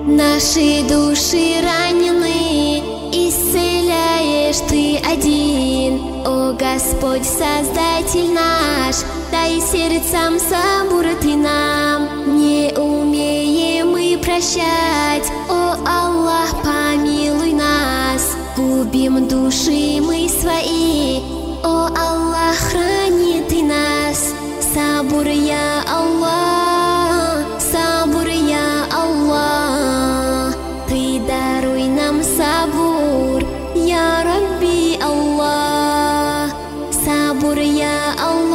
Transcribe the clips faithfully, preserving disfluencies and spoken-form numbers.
Наши души ранены, исцеляешь Ты один. О Господь, Создатель наш, дай сердцам сабур Ты нам. Не умеем мы прощать, о Аллах, помилуй нас. Губим души мы свои, о Аллах, храни Ты нас. Сабур, я Аллах, сабур, я Аллах. Ты даруй нам сабур, я Рабби Аллах. Сабур, я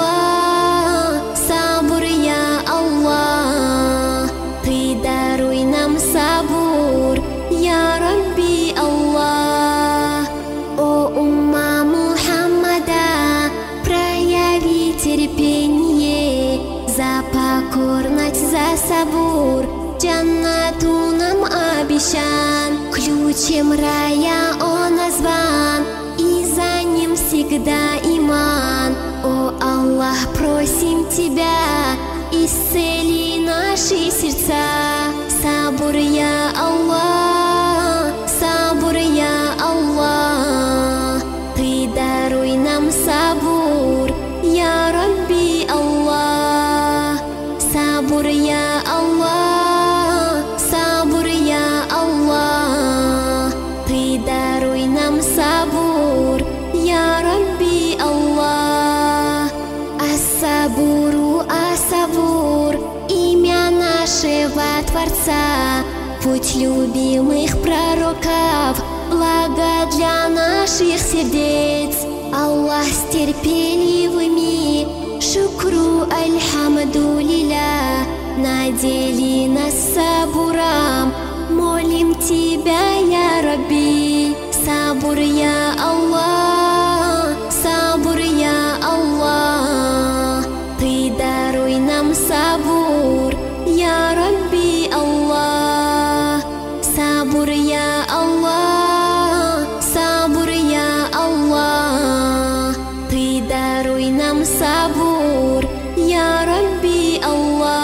Аллах, сабур, я Аллах. Ты даруй нам сабур, я Рабби Аллах. О умма Мухаммада, прояви терпение, за покорность, за сабур, джаннату нам обещан. Ключем рая он назван, и за ним всегда иман. О Аллах, просим Тебя, исцели наши сердца. Сабур, я Аллах, сабур, я Аллах. Ты даруй нам сабур, я Рабби Аллах. Сабур, я Аллах, сабур, я Аллах. Ты даруй нам сабур, я Рабби Аллах. Ас-сабуру, ас-сабур, имя нашего Творца, путь любимых пророков, благо для наших сердец. Аллах с терпеливыми, шукру альхамду лилля, надели нас сабуром, молим Тебя, я Рабби. Сабур, я Аллах, сабур, я Аллах. Ты даруй нам сабур, я Рабби Аллах. Сабур, я Аллах, сабур, я Аллах. Ты даруй нам сабур, я Рабби Аллах.